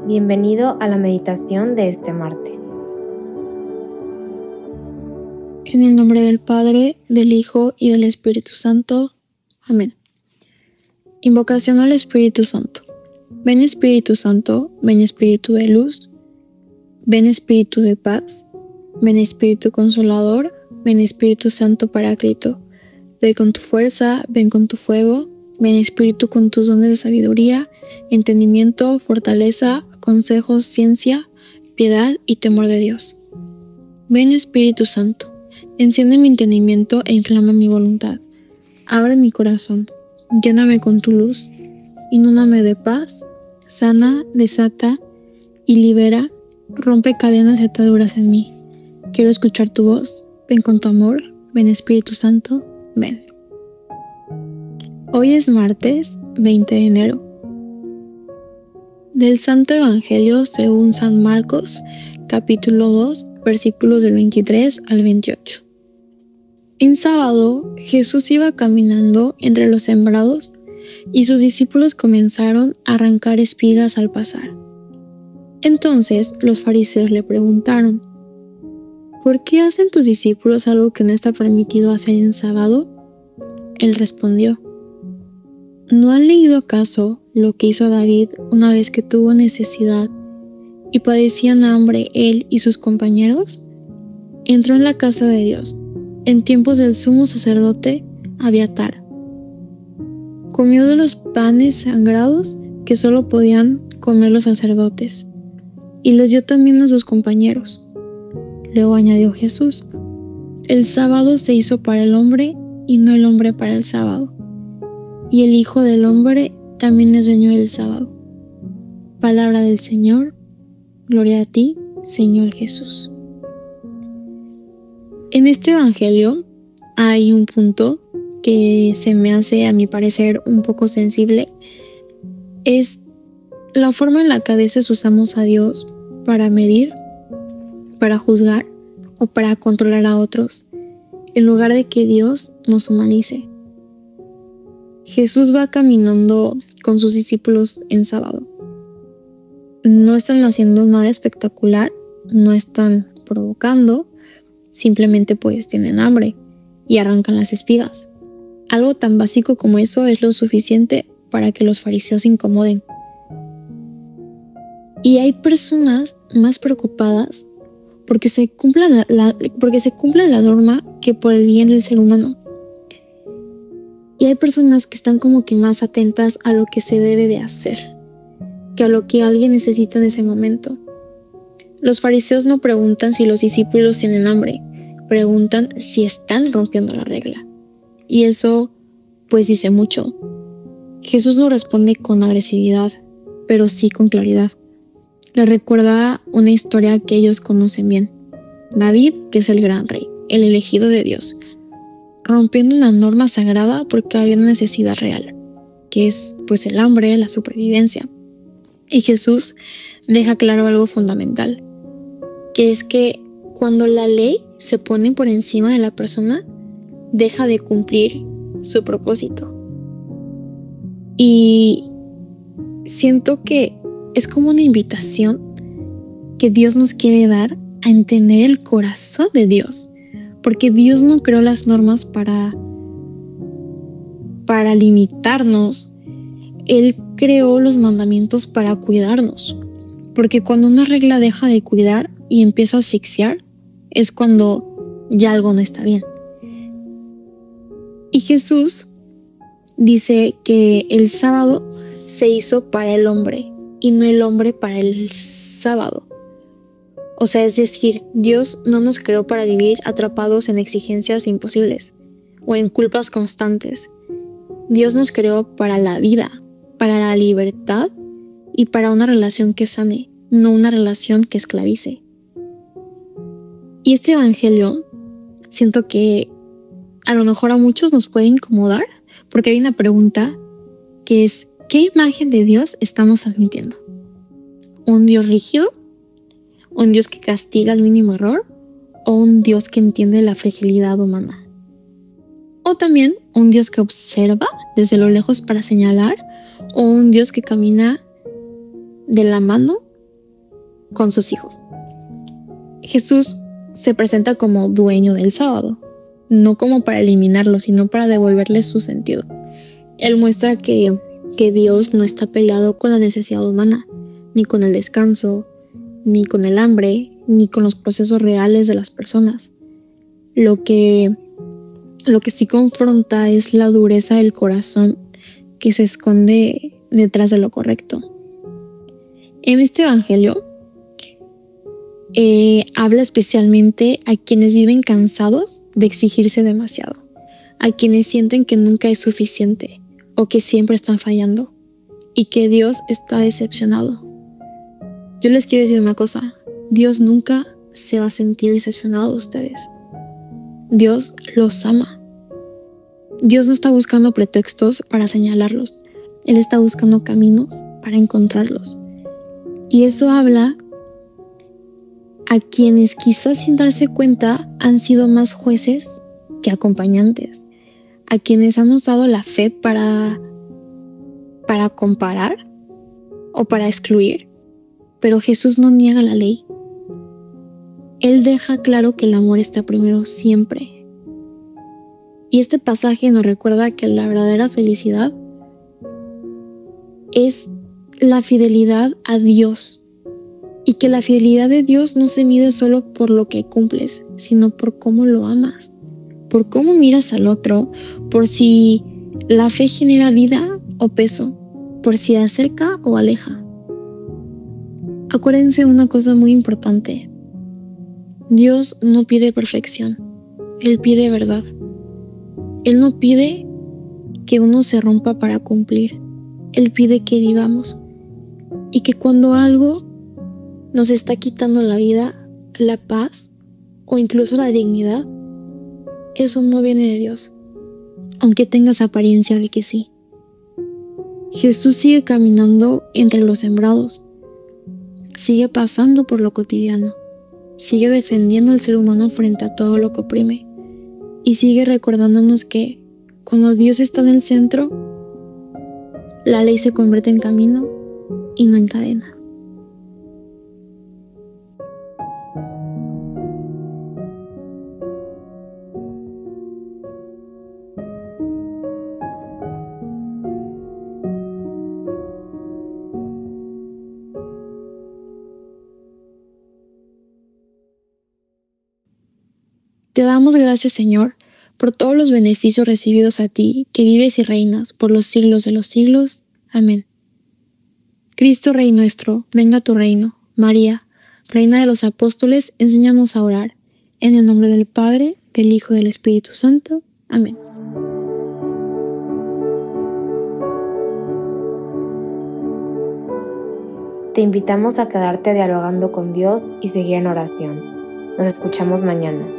Bienvenido a la meditación de este martes. En el nombre del Padre, del Hijo y del Espíritu Santo. Amén. Invocación al Espíritu Santo. Ven Espíritu Santo, ven Espíritu de luz, ven Espíritu de paz, ven Espíritu Consolador, ven Espíritu Santo Paráclito. Ven con tu fuerza, ven con tu fuego, ven Espíritu con tus dones de sabiduría, entendimiento, fortaleza, consejos, ciencia, piedad y temor de Dios. Ven Espíritu Santo, enciende mi entendimiento e inflama mi voluntad. Abre mi corazón, lléname con tu luz, inúndame de paz, sana, desata y libera, rompe cadenas y ataduras en mí. Quiero escuchar tu voz, ven con tu amor, ven Espíritu Santo, ven. Hoy es martes 20 de enero. Del Santo Evangelio según San Marcos, capítulo 2, versículos del 23 al 28. En sábado, Jesús iba caminando entre los sembrados y sus discípulos comenzaron a arrancar espigas al pasar. Entonces los fariseos le preguntaron: ¿por qué hacen tus discípulos algo que no está permitido hacer en sábado? Él respondió: ¿no han leído acaso lo que hizo David una vez que tuvo necesidad y padecían hambre él y sus compañeros? Entró en la casa de Dios en tiempos del sumo sacerdote Abiatar. Comió de los panes sagrados que solo podían comer los sacerdotes y les dio también a sus compañeros. Luego añadió Jesús: el sábado se hizo para el hombre y no el hombre para el sábado. Y el Hijo del Hombre también es dueño del sábado. Palabra del Señor. Gloria a ti, Señor Jesús. En este evangelio hay un punto que se me hace, a mi parecer, un poco sensible. Es la forma en la que a veces usamos a Dios para medir, para juzgar o para controlar a otros, en lugar de que Dios nos humanice. Jesús va caminando con sus discípulos en sábado. No están haciendo nada espectacular, no están provocando, simplemente pues tienen hambre y arrancan las espigas. Algo tan básico como eso es lo suficiente para que los fariseos se incomoden. Y hay personas más preocupadas porque se cumpla la norma que por el bien del ser humano. Y hay personas que están como que más atentas a lo que se debe de hacer, que a lo que alguien necesita en ese momento. Los fariseos no preguntan si los discípulos tienen hambre, preguntan si están rompiendo la regla. Y eso pues dice mucho. Jesús no responde con agresividad, pero sí con claridad. Le recuerda una historia que ellos conocen bien. David, que es el gran rey, el elegido de Dios, rompiendo una norma sagrada porque había una necesidad real, que es pues el hambre, la supervivencia. Y Jesús deja claro algo fundamental, que es que cuando la ley se pone por encima de la persona, deja de cumplir su propósito. Y siento que es como una invitación que Dios nos quiere dar a entender el corazón de Dios. Porque Dios no creó las normas para limitarnos. Él creó los mandamientos para cuidarnos. Porque cuando una regla deja de cuidar y empieza a asfixiar, es cuando ya algo no está bien. Y Jesús dice que el sábado se hizo para el hombre y no el hombre para el sábado. O sea, es decir, Dios no nos creó para vivir atrapados en exigencias imposibles o en culpas constantes. Dios nos creó para la vida, para la libertad y para una relación que sane, no una relación que esclavice. Y este evangelio siento que a lo mejor a muchos nos puede incomodar porque hay una pregunta que es: ¿qué imagen de Dios estamos transmitiendo? ¿Un Dios rígido? ¿Un Dios que castiga al mínimo error? ¿O un Dios que entiende la fragilidad humana? ¿O también un Dios que observa desde lo lejos para señalar? ¿O un Dios que camina de la mano con sus hijos. Jesús se presenta como dueño del sábado, no como para eliminarlo, sino para devolverle su sentido. Él muestra que Dios no está peleado con la necesidad humana, ni con el descanso, ni con el hambre, ni con los procesos reales de las personas. Lo que sí confronta es la dureza del corazón que se esconde detrás de lo correcto. En este evangelio habla especialmente a quienes viven cansados de exigirse demasiado, a quienes sienten que nunca es suficiente o que siempre están fallando y que Dios está decepcionado. Yo les quiero decir una cosa: Dios nunca se va a sentir decepcionado de ustedes. Dios los ama. Dios no está buscando pretextos para señalarlos. Él está buscando caminos para encontrarlos. Y eso habla a quienes quizás sin darse cuenta han sido más jueces que acompañantes, a quienes han usado la fe para comparar o para excluir. Pero Jesús no niega la ley. Él deja claro que el amor está primero siempre. Y este pasaje nos recuerda que la verdadera felicidad es la fidelidad a Dios. Y que la fidelidad de Dios no se mide solo por lo que cumples, sino por cómo lo amas, por cómo miras al otro, por si la fe genera vida o peso, por si acerca o aleja. Acuérdense una cosa muy importante: Dios no pide perfección, Él pide verdad. Él no pide que uno se rompa para cumplir, Él pide que vivamos y que cuando algo nos está quitando la vida, la paz o incluso la dignidad, eso no viene de Dios, aunque tengas apariencia de que sí. Jesús sigue caminando entre los sembrados, sigue pasando por lo cotidiano, sigue defendiendo al ser humano frente a todo lo que oprime y sigue recordándonos que cuando Dios está en el centro, la ley se convierte en camino y no en cadena. Te damos gracias, Señor, por todos los beneficios recibidos a ti, que vives y reinas por los siglos de los siglos. Amén. Cristo Rey nuestro, venga tu reino. María, Reina de los Apóstoles, enséñanos a orar. En el nombre del Padre, del Hijo y del Espíritu Santo. Amén. Te invitamos a quedarte dialogando con Dios y seguir en oración. Nos escuchamos mañana.